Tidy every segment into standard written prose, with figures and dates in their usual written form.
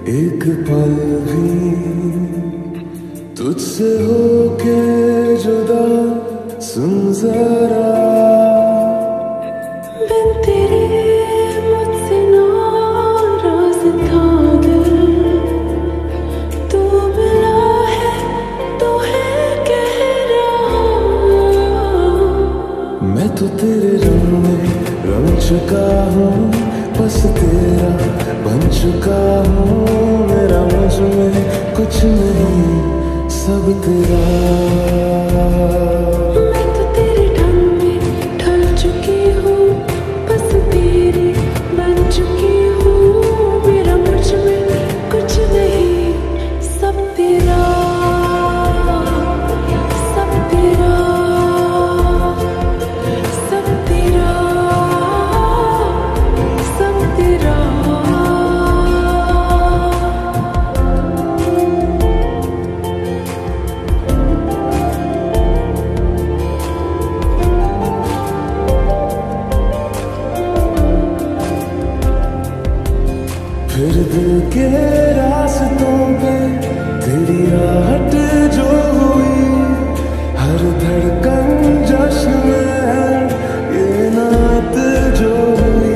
एक पल भी तुझसे होके जुदा, सुन जरा बिन तेरे मुझसे नाराज था दिल, तू मिला है तो है कह रहा। मैं तो तेरे रंग में रंग चुका हूँ, बस तेरा बन चुका हूँ। मेरा मुझ में कुछ नहीं, सब तेरा। मैं तो तेरे ढंग में ढल चुकी हूँ, बस तेरी बन चुकी हूँ। मेरा मुझ में कुछ नहीं, सब तेरा, सब तेरा, सब तेरा, सब तेरा। फिर दिल के रास्तों पे तेरी आहट जो हुई, हर धड़कन जश्न में ये नात जो हुई।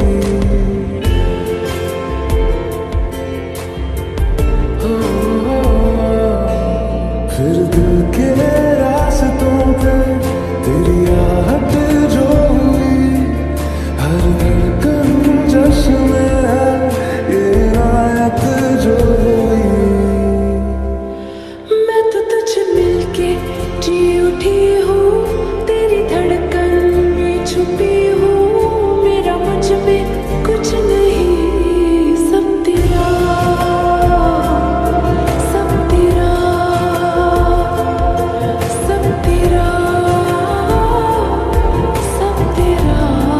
फिर दिल के रास्तों पे तेरी आहट जो हुई, हर धड़कन जश्न में मैं तो तुझे मिलके जी उठी हूँ, तेरी धड़कन में छुपी हूँ। मेरा मुझ में कुछ नहीं, सब तेरा, सब तेरा, सब तेरा, सब तेरा।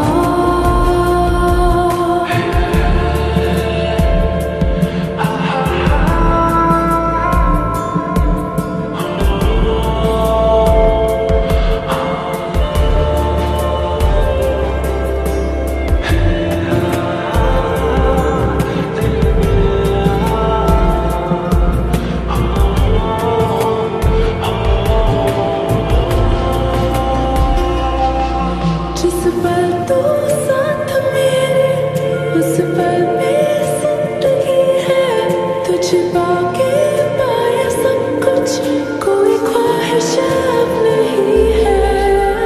जिस पल तू साथ मेरे, उस पल में जिंदगी है। तुझे पाके पाया सब कुछ, कोई ख्वाहिश अब नहीं है।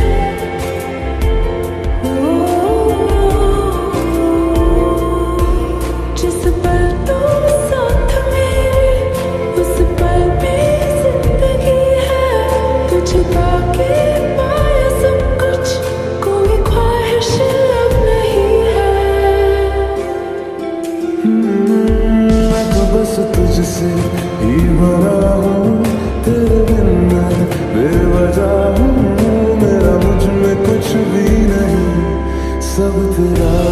जिस पल तू साथ मेरे, उस पल में जिंदगी है। तुझे पाके पाया सब कुछ, कोई ख्वाहिश अब नहीं है। मैं तो बस तुझसे ही भरा हूँ, तेरे बिन मैं बेवजह हूँ। मेरा मुझ में कुछ भी नहीं, सब तेरा।